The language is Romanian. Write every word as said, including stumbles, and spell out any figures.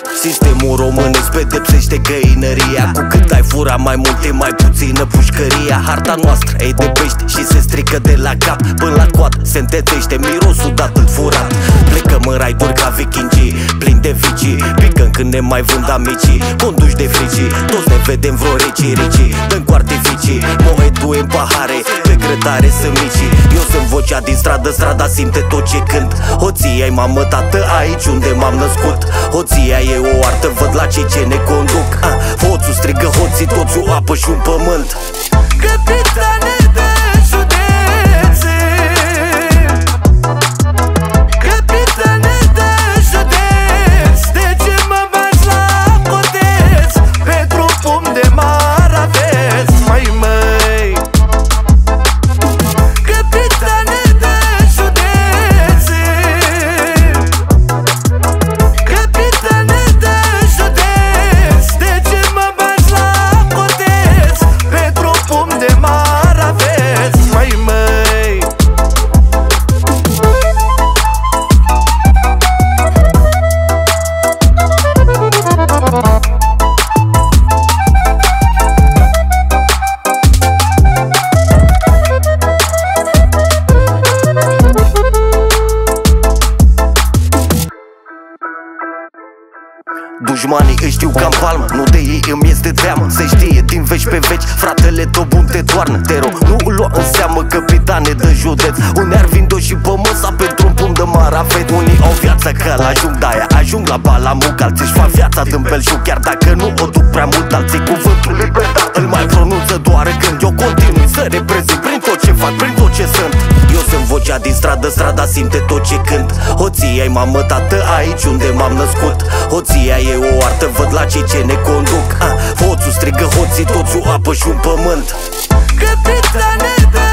Sistemul românesc pedepsește găinăria. Cu cât ai fura mai multe, mai puțină pușcăria. Harta noastră e de pești și se strică de la cap până la coadă, se întețește mirosul dat în furat. Plecăm în raiduri ca vikingii, plini de vicii. Picăm când ne mai vând amicii, conduși de fricii. Toți ne vedem vreo ricii, ricii, dăm cu artificii. Moedul în pahare, pe grătare sunt micii. Eu sunt vocea din stradă, strada simte tot ce cânt. Hoția-i mamă, tată, aici unde m-am născut. Hoția e o artă, văd la cei ce ne conduc. ah, Hoțul strigă hoții, toți o apă și un pământ. Capitane de județe, capitane de județ, de ce mă bagi la coteț? Pentru pum de mare aveți, mai măi. Capitane de județe, capitane de județ, de ce mă bagi la coteț? Pentru pum de mare aveți, mai măi. Dușmanii îi știu ca-n palmă, nu de ei îmi este teamă. Se știe din veci pe veci, fratele tău bun te toarnă. Te rog, nu îl lua în seamă, capitane de județ. Unii ar vinde-o și pe măsa pentru un pum de marafet. Unii au viața ca la ajung, de-aia ajung la balamuc. Alții își fac viața din belșug, chiar dacă nu o duc prea mult. Alții cuvântul libertate îl mai pronunță doar când eu continui să reprezint prin tot ce fac, prin tot ce sunt. Eu sunt vocea din stradă, strada simte tot ce cânt. Hoția-i mamă, tată, aici unde m-am născut. Hoția e o artă, văd la cei ce ne conduc. ah, Hoțul strigă hoții, toți o apă și un pământ. Capitane de